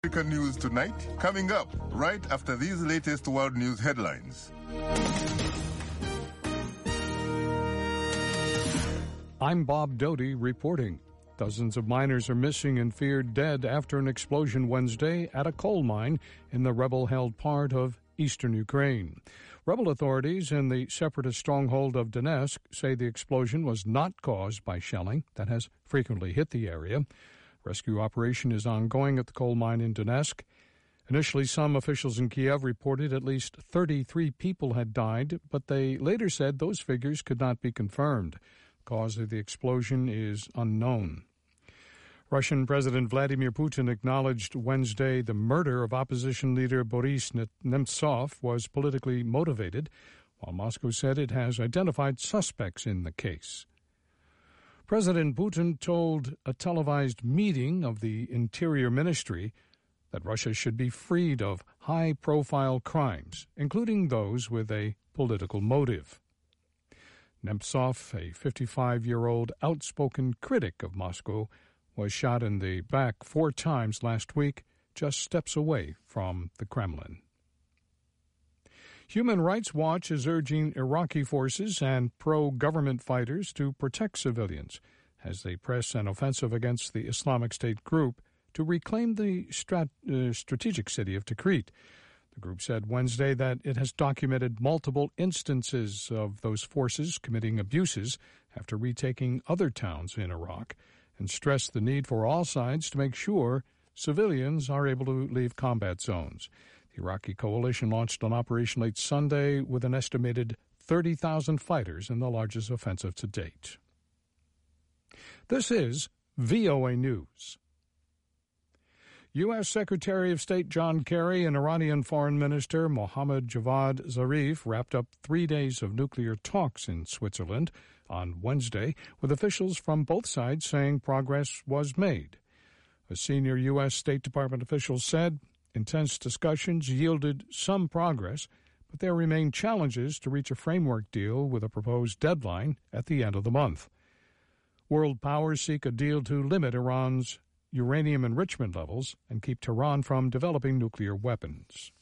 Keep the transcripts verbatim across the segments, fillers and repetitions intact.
African News Tonight, coming up right after these latest world news headlines. I'm Bob Doty reporting. Dozens of miners are missing and feared dead after an explosion Wednesday at a coal mine in the rebel-held part of eastern Ukraine. Rebel authorities in the separatist stronghold of Donetsk say the explosion was not caused by shelling that has frequently hit the area. Rescue operation is ongoing at the coal mine in Donetsk. Initially, some officials in Kiev reported at least thirty-three people had died, but they later said those figures could not be confirmed. The cause of the explosion is unknown. Russian President Vladimir Putin acknowledged Wednesday the murder of opposition leader Boris Nemtsov was politically motivated, while Moscow said it has identified suspects in the case. President Putin told a televised meeting of the Interior Ministry that Russia should be freed of high-profile crimes, including those with a political motive. Nemtsov, a fifty-five-year-old outspoken critic of Moscow, was shot in the back four times last week, just steps away from the Kremlin. Human Rights Watch is urging Iraqi forces and pro-government fighters to protect civilians as they press an offensive against the Islamic State group to reclaim the strat- uh, strategic city of Tikrit. The group said Wednesday that it has documented multiple instances of those forces committing abuses after retaking other towns in Iraq, and stressed the need for all sides to make sure civilians are able to leave combat zones. The Iraqi coalition launched an operation late Sunday with an estimated thirty thousand fighters in the largest offensive to date. This is V O A News. U S. Secretary of State John Kerry and Iranian Foreign Minister Mohammad Javad Zarif wrapped up three days of nuclear talks in Switzerland on Wednesday, with officials from both sides saying progress was made. A senior U S. State Department official said intense discussions yielded some progress, but there remain challenges to reach a framework deal with a proposed deadline at the end of the month. World powers seek a deal to limit Iran's uranium enrichment levels and keep Tehran from developing nuclear weapons.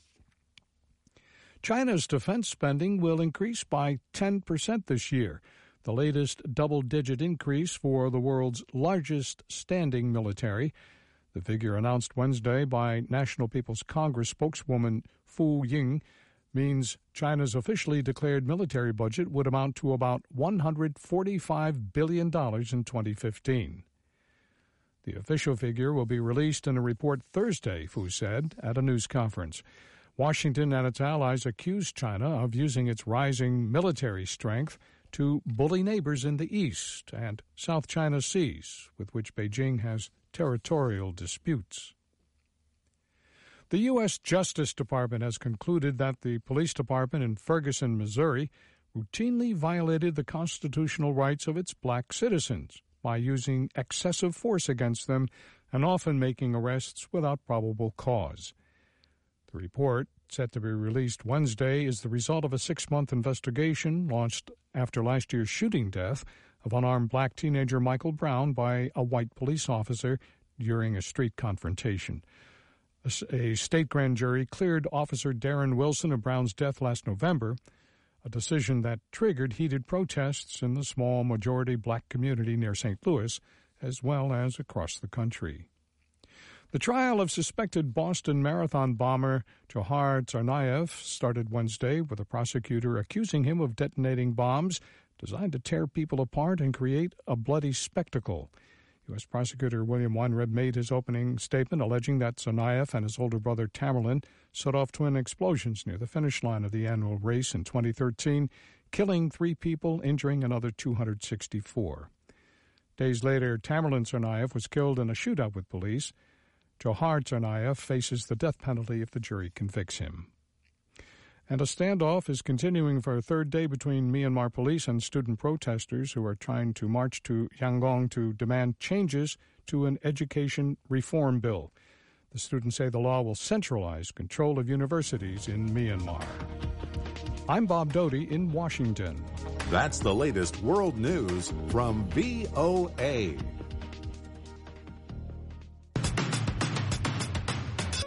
China's defense spending will increase by ten percent this year, the latest double-digit increase for the world's largest standing military. The figure announced Wednesday by National People's Congress spokeswoman Fu Ying means China's officially declared military budget would amount to about one hundred forty-five billion dollars in twenty fifteen. The official figure will be released in a report Thursday, Fu said at a news conference. Washington and its allies accused China of using its rising military strength to bully neighbors in the East and South China Seas, with which Beijing has territorial disputes. The U S. Justice Department has concluded that the police department in Ferguson, Missouri, routinely violated the constitutional rights of its black citizens by using excessive force against them and often making arrests without probable cause. The report, set to be released Wednesday, is the result of a six-month investigation launched after last year's shooting death of unarmed black teenager Michael Brown by a white police officer during a street confrontation. A, a state grand jury cleared Officer Darren Wilson of Brown's death last November, a decision that triggered heated protests in the small majority black community near Saint Louis, as well as across the country. The trial of suspected Boston Marathon bomber Johar Tsarnaev started Wednesday with a prosecutor accusing him of detonating bombs designed to tear people apart and create a bloody spectacle. U S. Prosecutor William Weinreb made his opening statement alleging that Tsarnaev and his older brother Tamerlan set off twin explosions near the finish line of the annual race in twenty thirteen, killing three people, injuring another two hundred sixty-four. Days later, Tamerlan Tsarnaev was killed in a shootout with police. Johar Tsarnaev faces the death penalty if the jury convicts him. And a standoff is continuing for a third day between Myanmar police and student protesters who are trying to march to Yangon to demand changes to an education reform bill. The students say the law will centralize control of universities in Myanmar. I'm Bob Doty in Washington. That's the latest world news from V O A.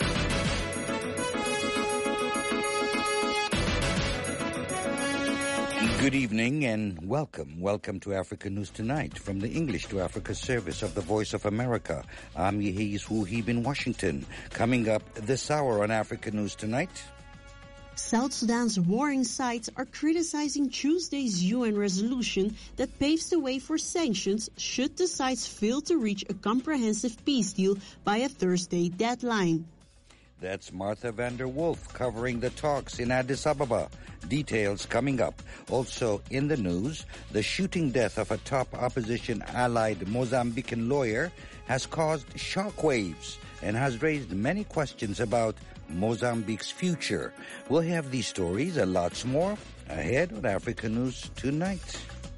Good evening and welcome. Welcome to Africa News Tonight from the English to Africa service of the Voice of America. I'm Yehis Wuhib in Washington. Coming up this hour on Africa News Tonight. South Sudan's warring sides are criticizing Tuesday's U N resolution that paves the way for sanctions should the sides fail to reach a comprehensive peace deal by a Thursday deadline. That's Martha van der Wolf covering the talks in Addis Ababa. Details coming up. Also in the news, the shooting death of a top opposition allied Mozambican lawyer has caused shockwaves and has raised many questions about Mozambique's future. We'll have these stories and lots more ahead on Africa News Tonight.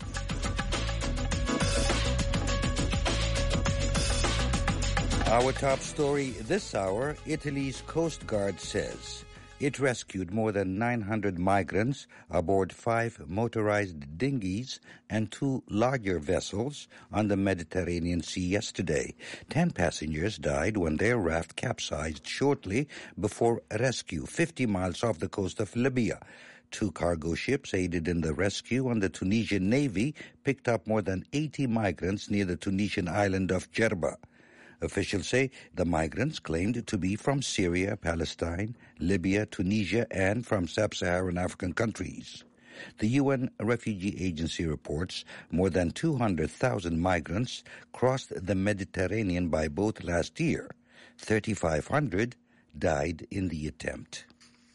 Our top story this hour, Italy's Coast Guard says it rescued more than nine hundred migrants aboard five motorized dinghies and two larger vessels on the Mediterranean Sea yesterday. Ten passengers died when their raft capsized shortly before rescue, fifty miles off the coast of Libya. Two cargo ships aided in the rescue, and the Tunisian Navy picked up more than eighty migrants near the Tunisian island of Jerba. Officials say the migrants claimed to be from Syria, Palestine, Libya, Tunisia, and from sub-Saharan African countries. The U N Refugee Agency reports more than two hundred thousand migrants crossed the Mediterranean by boat last year. thirty-five hundred died in the attempt.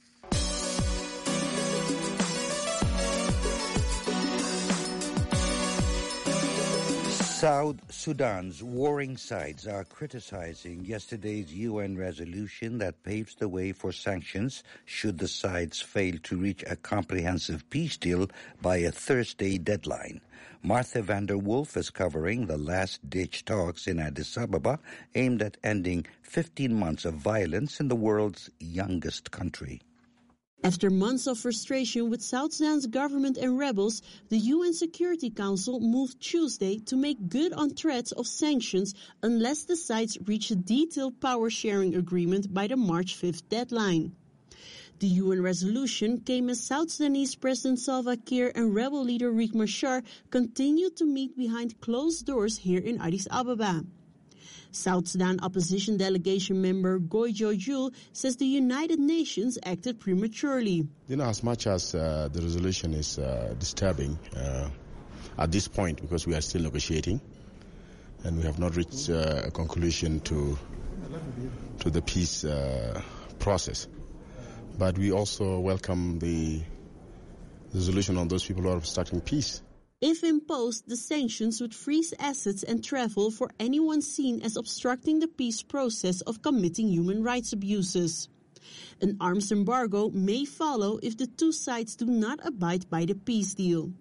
South Sudan's warring sides are criticizing yesterday's U N resolution that paves the way for sanctions should the sides fail to reach a comprehensive peace deal by a Thursday deadline. Martha van der Wolf is covering the last-ditch talks in Addis Ababa aimed at ending fifteen months of violence in the world's youngest country. After months of frustration with South Sudan's government and rebels, the U N Security Council moved Tuesday to make good on threats of sanctions unless the sides reach a detailed power-sharing agreement by the March fifth deadline. The U N resolution came as South Sudanese President Salva Kiir and rebel leader Riek Machar continued to meet behind closed doors here in Addis Ababa. South Sudan opposition delegation member Goy Jojul says the United Nations acted prematurely. You know, as much as uh, the resolution is uh, disturbing uh, at this point, because we are still negotiating and we have not reached uh, a conclusion to to the peace uh, process. But we also welcome the resolution on those people who are obstructing peace. If imposed, the sanctions would freeze assets and travel for anyone seen as obstructing the peace process of committing human rights abuses. An arms embargo may follow if the two sides do not abide by the peace deal.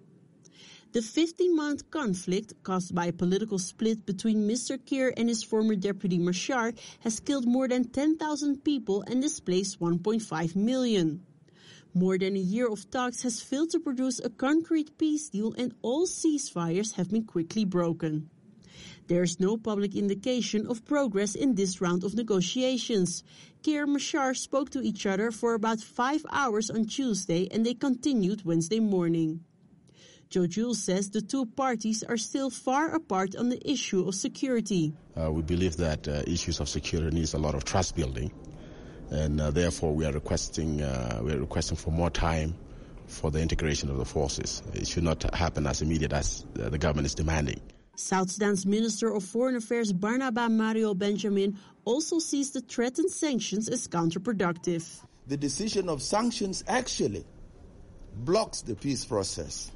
The fifteen-month conflict, caused by a political split between Mister Kiir and his former deputy Machar, has killed more than ten thousand people and displaced one point five million. More than a year of talks has failed to produce a concrete peace deal, and all ceasefires have been quickly broken. There is no public indication of progress in this round of negotiations. Kiir and Machar spoke to each other for about five hours on Tuesday, and they continued Wednesday morning. Jojul says the two parties are still far apart on the issue of security. Uh, we believe that uh, issues of security needs a lot of trust building. And uh, therefore, we are requesting uh, we are requesting for more time for the integration of the forces. It should not happen as immediate as uh, the government is demanding. South Sudan's Minister of Foreign Affairs Barnaba Mario Benjamin also sees the threatened sanctions as counterproductive. The decision of sanctions actually blocks the peace process.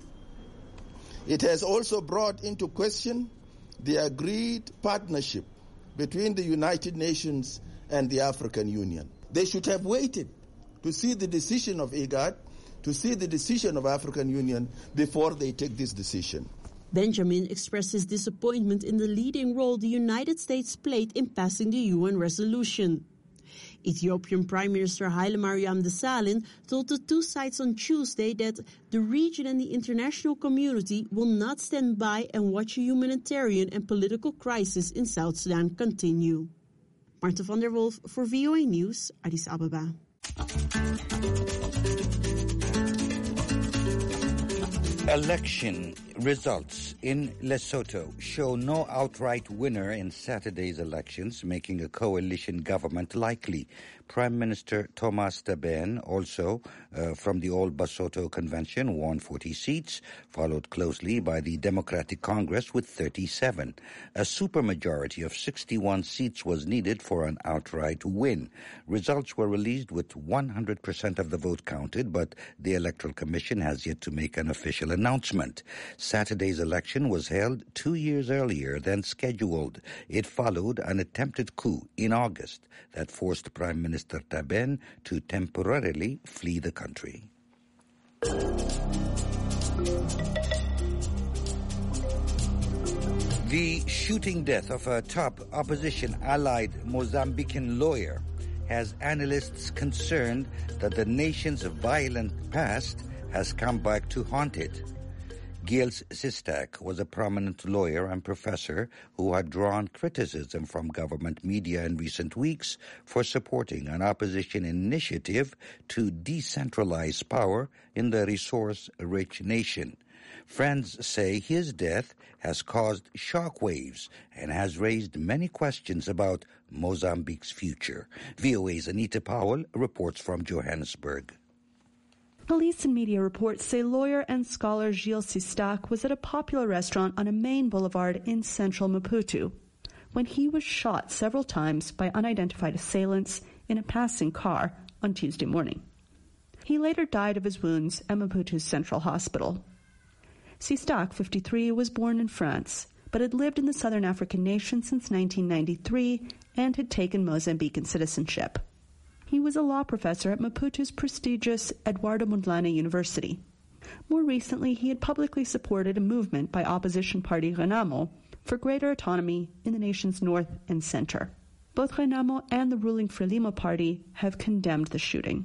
It has also brought into question the agreed partnership between the United Nations and the African Union. They should have waited to see the decision of IGAD, to see the decision of African Union before they take this decision. Benjamin expressed his disappointment in the leading role the United States played in passing the U N resolution. Ethiopian Prime Minister Haile Mariam Desalegn told the two sides on Tuesday that the region and the international community will not stand by and watch a humanitarian and political crisis in South Sudan continue. Martha van der Wolf voor V O A Nieuws, Addis Ababa. Election results in Lesotho show no outright winner in Saturday's elections, making a coalition government likely. Prime Minister Thomas Tabane, also uh, from the All Basotho Convention, won forty seats, followed closely by the Democratic Congress with thirty-seven. A supermajority of sixty-one seats was needed for an outright win. Results were released with one hundred percent of the vote counted, but the Electoral Commission has yet to make an official announcement. Saturday's election was held two years earlier than scheduled. It followed an attempted coup in August that forced Prime Minister Tabane to temporarily flee the country. The shooting death of a top opposition allied Mozambican lawyer has analysts concerned that the nation's violent past has come back to haunt it. Gilles Sistak was a prominent lawyer and professor who had drawn criticism from government media in recent weeks for supporting an opposition initiative to decentralize power in the resource-rich nation. Friends say his death has caused shockwaves and has raised many questions about Mozambique's future. V O A's Anita Powell reports from Johannesburg. Police and media reports say lawyer and scholar Gilles Sistak was at a popular restaurant on a main boulevard in central Maputo when he was shot several times by unidentified assailants in a passing car on Tuesday morning. He later died of his wounds at Maputo's Central Hospital. Sistak, fifty-three, was born in France, but had lived in the southern African nation since nineteen ninety-three and had taken Mozambican citizenship. He was a law professor at Maputo's prestigious Eduardo Mondlane University. More recently, he had publicly supported a movement by opposition party Renamo for greater autonomy in the nation's north and center. Both Renamo and the ruling Frelimo party have condemned the shooting.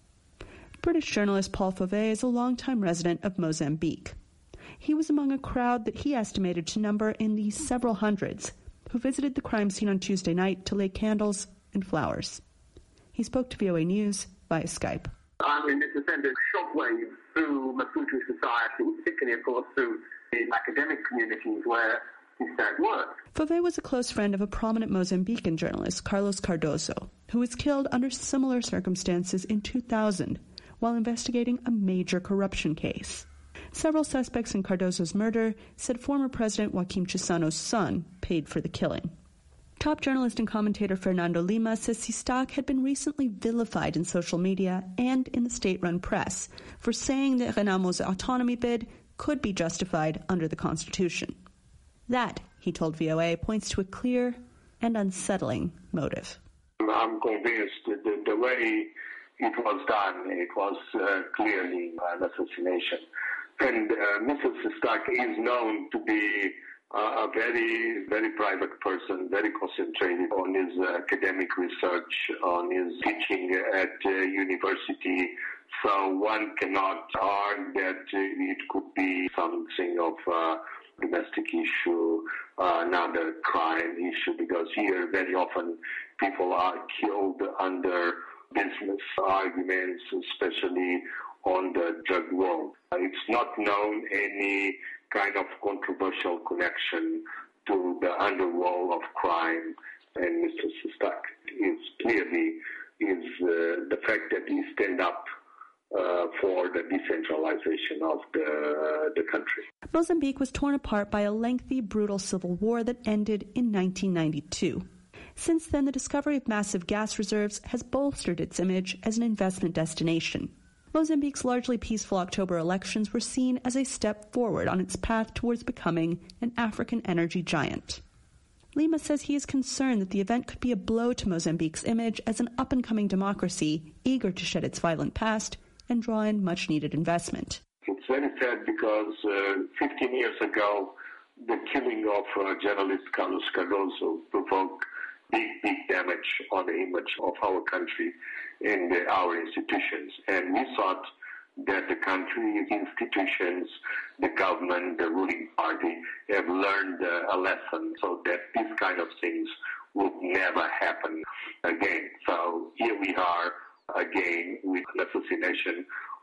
British journalist Paul Fauvet is a longtime resident of Mozambique. He was among a crowd that he estimated to number in the several hundreds who visited the crime scene on Tuesday night to lay candles and flowers. He spoke to V O A News via Skype. I mean, it's a sense of shockwave through Maputo society, particularly, of course, through the academic communities where Sistak worked. Fauvet was a close friend of a prominent Mozambican journalist, Carlos Cardoso, who was killed under similar circumstances in two thousand while investigating a major corruption case. Several suspects in Cardoso's murder said former President Joaquim Chissano's son paid for the killing. Top journalist and commentator Fernando Lima says Sistak had been recently vilified in social media and in the state-run press for saying that Renamo's autonomy bid could be justified under the Constitution. That, he told V O A, points to a clear and unsettling motive. I'm convinced that the, the way it was done, it was uh, clearly an assassination. And uh, Mister Sistak is known to be Uh, a very, very private person, very concentrated on his uh, academic research, on his teaching at uh, university. So one cannot argue that uh, it could be something of a domestic issue, uh, another crime issue, because here very often people are killed under business arguments, especially on the drug world. It's not known any kind of controversial connection to the underworld of crime, and Mister Sistak is clearly is uh, the fact that he stand up uh, for the decentralization of the, the country. Mozambique was torn apart by a lengthy, brutal civil war that ended in nineteen ninety-two. Since then, the discovery of massive gas reserves has bolstered its image as an investment destination. Mozambique's largely peaceful October elections were seen as a step forward on its path towards becoming an African energy giant. Lima says he is concerned that the event could be a blow to Mozambique's image as an up-and-coming democracy eager to shed its violent past and draw in much-needed investment. It's very sad because uh, fifteen years ago, the killing of uh, journalist Carlos Cardoso provoked big, big damage on the image of our country and uh, our institutions. And we thought that the country, institutions, the government, the ruling party have learned uh, a lesson so that these kind of things would never happen again. So here we are again with an assassination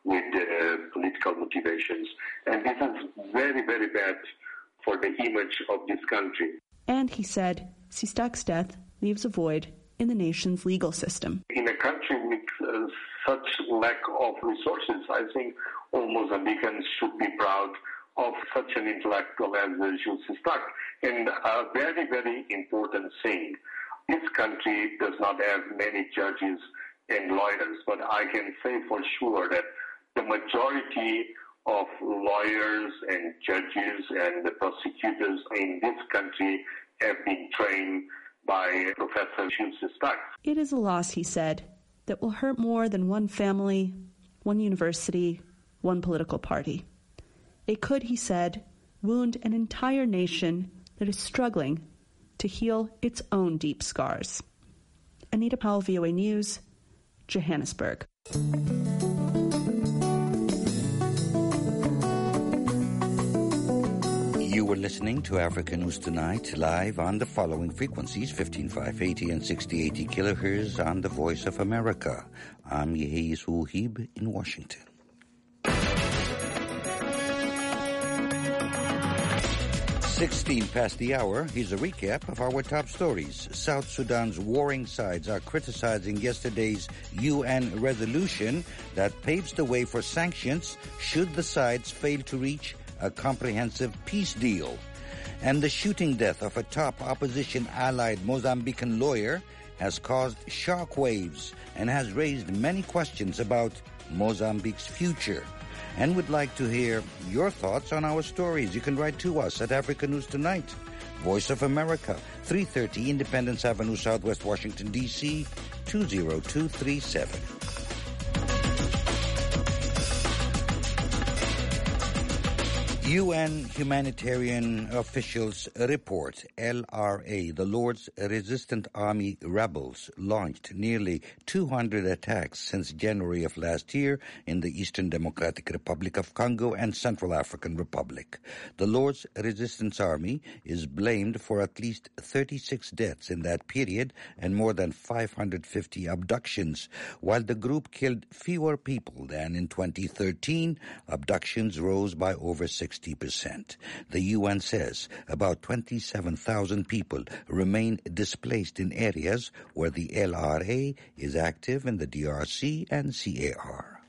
with uh, political motivations. And this is very, very bad for the image of this country. And he said Sistak's death leaves a void in the nation's legal system. In a country with uh, such lack of resources, I think all Mozambicans should be proud of such an intellectual as Gil Sistak. And a very, very important thing, this country does not have many judges and lawyers, but I can say for sure that the majority of lawyers and judges and the prosecutors in this country have been trained by Professor Gil Sistak. It is a loss, he said, that will hurt more than one family, one university, one political party. It could, he said, wound an entire nation that is struggling to heal its own deep scars. Anita Powell, V O A News, Johannesburg. You were listening to Africa News Tonight, live on the following frequencies, fifteen five eighty and sixty eighty kilohertz on the Voice of America. I'm Yehi Suhib in Washington. sixteen past the hour, here's a recap of our top stories. South Sudan's warring sides are criticizing yesterday's U N resolution that paves the way for sanctions should the sides fail to reach a comprehensive peace deal. And the shooting death of a top opposition allied Mozambican lawyer has caused shockwaves and has raised many questions about Mozambique's future. And would like to hear your thoughts on our stories. You can write to us at Africa News Tonight, Voice of America, three thirty Independence Avenue, Southwest Washington, D C, two zero two three seven. U N humanitarian officials report L R A, the Lord's Resistant Army rebels, launched nearly two hundred attacks since January of last year in the Eastern Democratic Republic of Congo and Central African Republic. The Lord's Resistance Army is blamed for at least thirty-six deaths in that period and more than five hundred fifty abductions. While the group killed fewer people than in twenty thirteen, abductions rose by over sixty percent. The U N says about twenty-seven thousand people remain displaced in areas where the L R A is active in the D R C and C A R.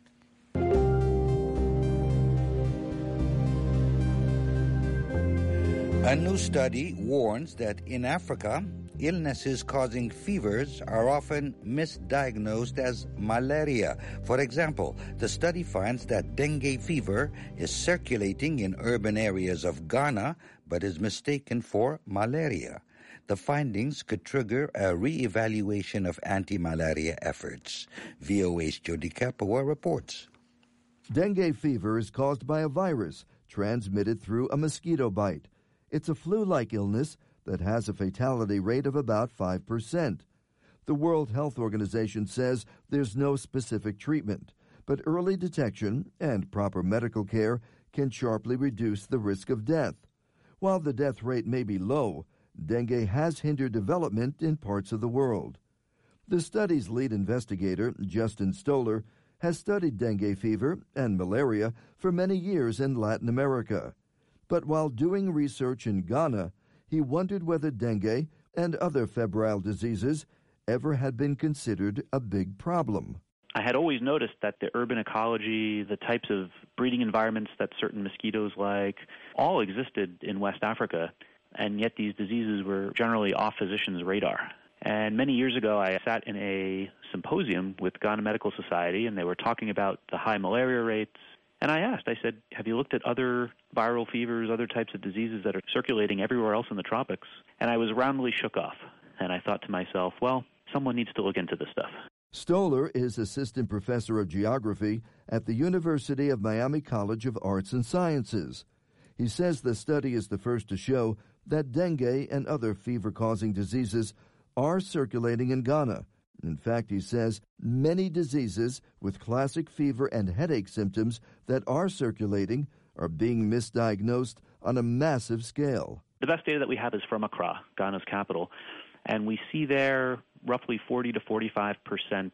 A new study warns that in Africa, illnesses causing fevers are often misdiagnosed as malaria. For example, the study finds that dengue fever is circulating in urban areas of Ghana, but is mistaken for malaria. The findings could trigger a re-evaluation of anti-malaria efforts. V O A's Jody Capua reports. Dengue fever is caused by a virus transmitted through a mosquito bite. It's a flu-like illness that has a fatality rate of about five percent. The World Health Organization says there's no specific treatment, but early detection and proper medical care can sharply reduce the risk of death. While the death rate may be low, dengue has hindered development in parts of the world. The study's lead investigator, Justin Stoller, has studied dengue fever and malaria for many years in Latin America. But while doing research in Ghana, he wondered whether dengue and other febrile diseases ever had been considered a big problem. I had always noticed that the urban ecology, the types of breeding environments that certain mosquitoes like, all existed in West Africa, and yet these diseases were generally off physicians' radar. And many years ago, I sat in a symposium with Ghana Medical Society, and they were talking about the high malaria rates. And I asked, I said, have you looked at other viral fevers, other types of diseases that are circulating everywhere else in the tropics? And I was roundly shook off. And I thought to myself, well, someone needs to look into this stuff. Stoller is assistant professor of geography at the University of Miami College of Arts and Sciences. He says the study is the first to show that dengue and other fever-causing diseases are circulating in Ghana. In fact, he says many diseases with classic fever and headache symptoms that are circulating are being misdiagnosed on a massive scale. The best data that we have is from Accra, Ghana's capital, and we see there roughly forty to forty-five percent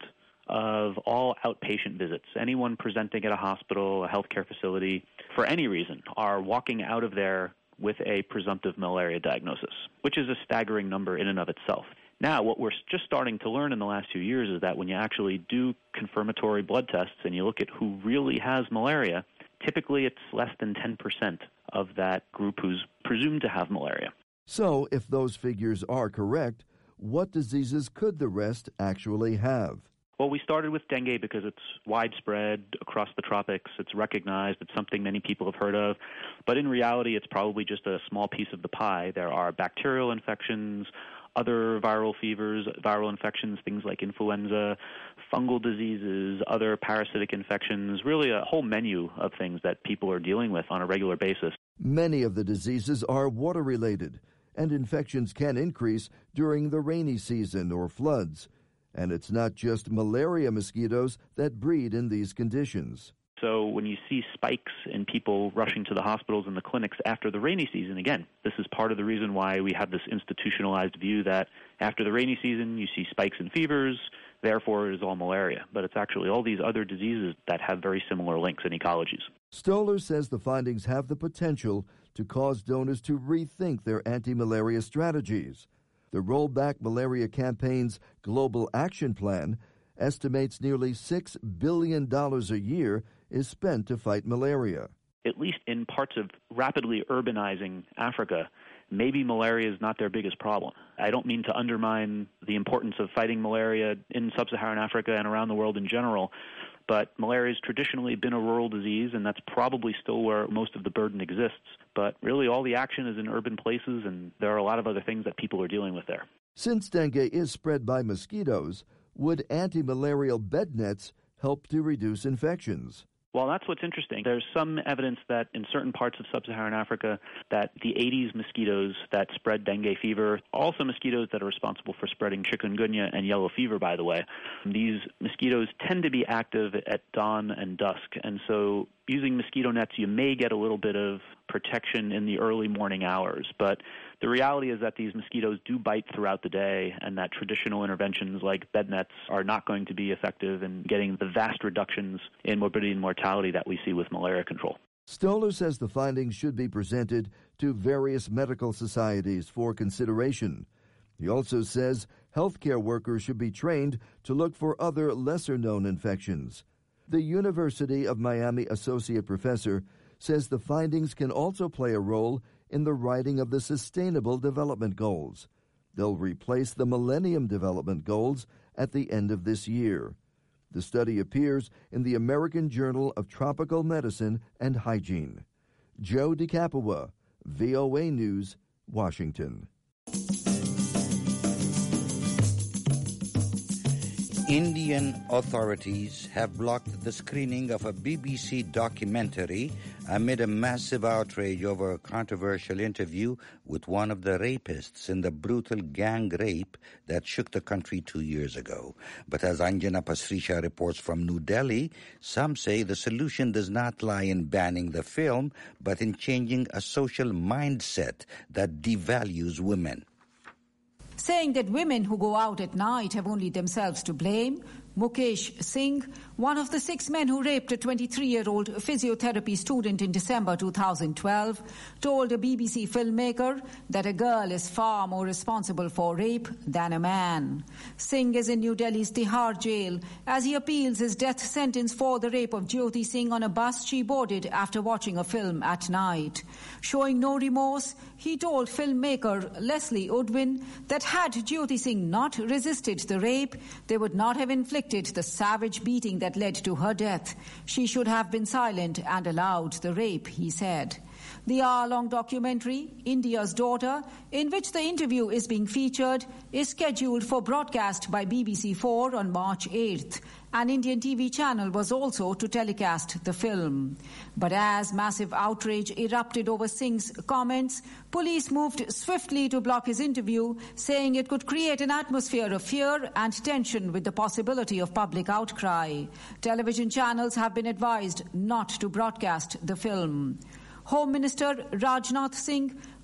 of all outpatient visits. Anyone presenting at a hospital, a healthcare facility, for any reason, are walking out of there with a presumptive malaria diagnosis, which is a staggering number in and of itself. Now, what we're just starting to learn in the last few years is that when you actually do confirmatory blood tests and you look at who really has malaria, typically it's less than ten percent of that group who's presumed to have malaria. So, if those figures are correct, what diseases could the rest actually have? Well, we started with dengue because it's widespread across the tropics. It's recognized. It's something many people have heard of. But in reality, it's probably just a small piece of the pie. There are bacterial infections, other viral fevers, viral infections, things like influenza, fungal diseases, other parasitic infections, really a whole menu of things that people are dealing with on a regular basis. Many of the diseases are water-related, and infections can increase during the rainy season or floods. And it's not just malaria mosquitoes that breed in these conditions. So when you see spikes in people rushing to the hospitals and the clinics after the rainy season, again, this is part of the reason why we have this institutionalized view that after the rainy season you see spikes in fevers, therefore it is all malaria. But it's actually all these other diseases that have very similar links and ecologies. Stoller says the findings have the potential to cause donors to rethink their anti-malaria strategies. The Rollback Malaria Campaign's Global Action Plan estimates nearly six billion dollars a year is spent to fight malaria. At least in parts of rapidly urbanizing Africa, maybe malaria is not their biggest problem. I don't mean to undermine the importance of fighting malaria in sub-Saharan Africa and around the world in general, but malaria has traditionally been a rural disease, and that's probably still where most of the burden exists. But really all the action is in urban places, and there are a lot of other things that people are dealing with there. Since dengue is spread by mosquitoes, would anti-malarial bed nets help to reduce infections? Well, that's what's interesting. There's some evidence that in certain parts of sub-Saharan Africa that the Aedes mosquitoes that spread dengue fever, also mosquitoes that are responsible for spreading chikungunya and yellow fever, by the way, these mosquitoes tend to be active at dawn and dusk. And so using mosquito nets, you may get a little bit of protection in the early morning hours. But the reality is that these mosquitoes do bite throughout the day, and that traditional interventions like bed nets are not going to be effective in getting the vast reductions in morbidity and mortality that we see with malaria control. Stoller says the findings should be presented to various medical societies for consideration. He also says healthcare workers should be trained to look for other lesser-known infections. The University of Miami associate professor says the findings can also play a role in the writing of the Sustainable Development Goals. They'll replace the Millennium Development Goals at the end of this year. The study appears in the American Journal of Tropical Medicine and Hygiene. Joe DeCapua, V O A News, Washington. Indian authorities have blocked the screening of a B B C documentary amid a massive outrage over a controversial interview with one of the rapists in the brutal gang rape that shook the country two years ago. But as Anjana Pasricha reports from New Delhi, some say the solution does not lie in banning the film, but in changing a social mindset that devalues women. Saying that women who go out at night have only themselves to blame, Mukesh Singh, one of the six men who raped a twenty-three-year-old physiotherapy student in December two thousand twelve, told a B B C filmmaker that a girl is far more responsible for rape than a man. Singh is in New Delhi's Tihar jail as he appeals his death sentence for the rape of Jyoti Singh on a bus she boarded after watching a film at night. Showing no remorse, he told filmmaker Leslie Udwin that had Jyoti Singh not resisted the rape, they would not have inflicted the savage beating that led to her death. She should have been silent and allowed the rape, he said. The hour-long documentary, India's Daughter, in which the interview is being featured, is scheduled for broadcast by B B C four on March eighth. An Indian T V channel was also to telecast the film. But as massive outrage erupted over Singh's comments, police moved swiftly to block his interview, saying it could create an atmosphere of fear and tension with the possibility of public outcry. Television channels have been advised not to broadcast the film. Home Minister Rajnath Singh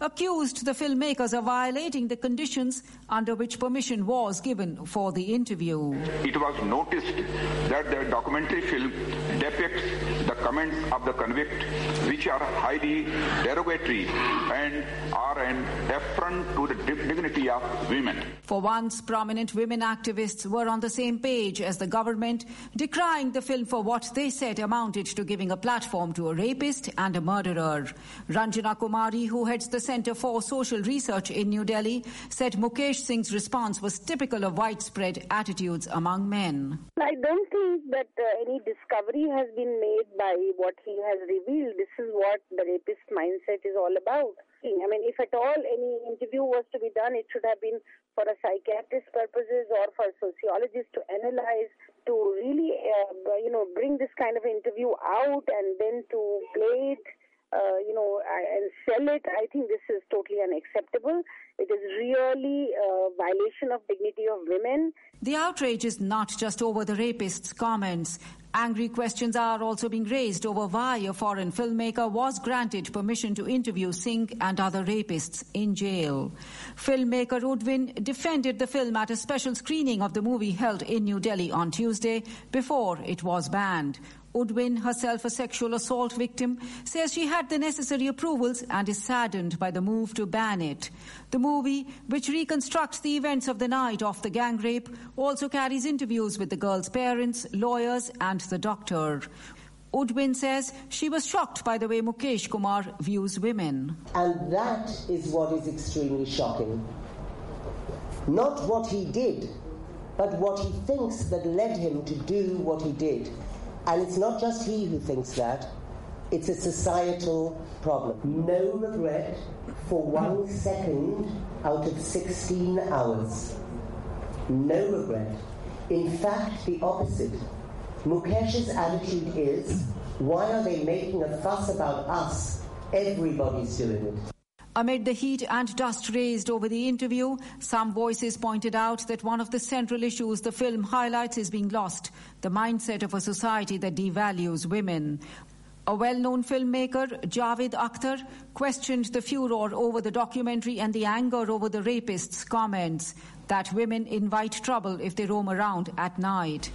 accused the filmmakers of violating the conditions under which permission was given for the interview. It was noticed that the documentary film depicts the comments of the convict, which are highly derogatory and are an affront to the dignity of women. For once, prominent women activists were on the same page as the government, decrying the film for what they said amounted to giving a platform to a rapist and a murderer. Ranjana Kumari, who heads the Centre for Social Research in New Delhi, said Mukesh Singh's response was typical of widespread attitudes among men. I don't think that uh, any discovery has been made by what he has revealed. This is what the rapist mindset is all about. I mean, if at all any interview was to be done, it should have been for a psychiatrist purposes or for sociologists to analyze, to really, uh, you know, bring this kind of interview out and then to play it, uh, you know, and sell it. I think this is totally unacceptable. It is really a violation of dignity of women. The outrage is not just over the rapist's comments. Angry questions are also being raised over why a foreign filmmaker was granted permission to interview Singh and other rapists in jail. Filmmaker Udwin defended the film at a special screening of the movie held in New Delhi on Tuesday before it was banned. Udwin, herself a sexual assault victim, says she had the necessary approvals and is saddened by the move to ban it. The movie, which reconstructs the events of the night of the gang rape, also carries interviews with the girl's parents, lawyers and the doctor. Udwin says she was shocked by the way Mukesh Kumar views women. And that is what is extremely shocking. Not what he did, but what he thinks that led him to do what he did. And it's not just he who thinks that, it's a societal problem. No regret for one second out of sixteen hours. No regret. In fact, the opposite. Mukesh's attitude is, why are they making a fuss about us? Everybody's doing it. Amid the heat and dust raised over the interview, some voices pointed out that one of the central issues the film highlights is being lost, the mindset of a society that devalues women. A well-known filmmaker, Javed Akhtar, questioned the furor over the documentary and the anger over the rapist's comments that women invite trouble if they roam around at night.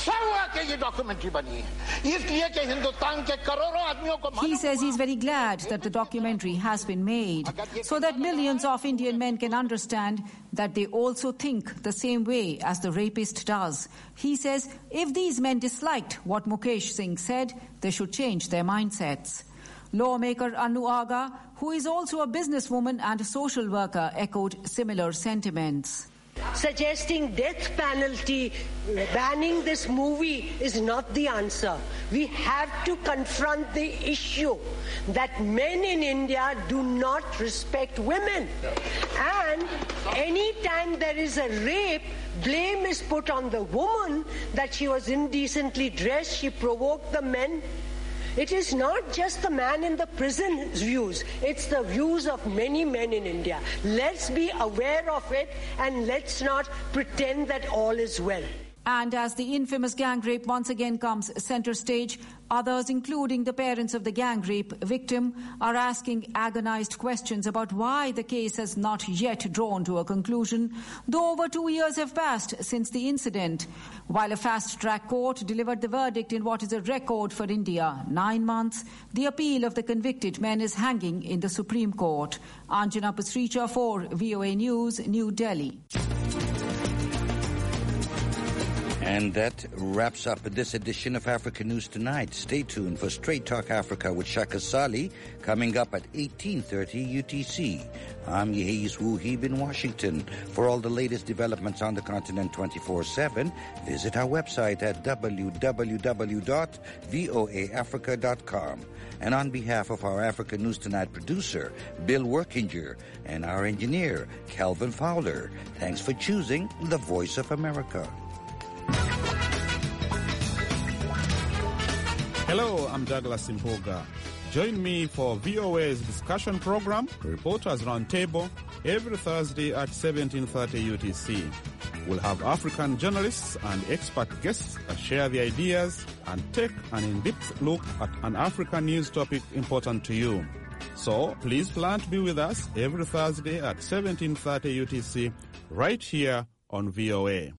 He says he's very glad that the documentary has been made so that millions of Indian men can understand that they also think the same way as the rapist does. He says if these men disliked what Mukesh Singh said, they should change their mindsets. Lawmaker Anu Aga, who is also a businesswoman and a social worker, echoed similar sentiments. Suggesting death penalty, banning this movie is not the answer. We have to confront the issue that men in India do not respect women. And anytime there is a rape, blame is put on the woman that she was indecently dressed, she provoked the men. It is not just the man in the prison's views, it's the views of many men in India. Let's be aware of it and let's not pretend that all is well. And as the infamous gang rape once again comes center stage, others, including the parents of the gang rape victim, are asking agonized questions about why the case has not yet drawn to a conclusion, though over two years have passed since the incident. While a fast-track court delivered the verdict in what is a record for India, nine months, the appeal of the convicted men is hanging in the Supreme Court. Anjana Pasricha for V O A News, New Delhi. And that wraps up this edition of Africa News Tonight. Stay tuned for Straight Talk Africa with Shaka Sali coming up at eighteen thirty U T C. I'm Yehiz Wuhib in Washington. For all the latest developments on the continent twenty-four seven, visit our website at w w w dot voa africa dot com. And on behalf of our Africa News Tonight producer, Bill Workinger, and our engineer, Calvin Fowler, thanks for choosing the Voice of America. Hello, I'm Douglas Impoga. Join me for V O A's discussion program, Reporters Roundtable, every Thursday at seventeen thirty U T C. We'll have African journalists and expert guests that share their ideas and take an in-depth look at an African news topic important to you. So please plan to be with us every Thursday at seventeen thirty U T C right here on V O A.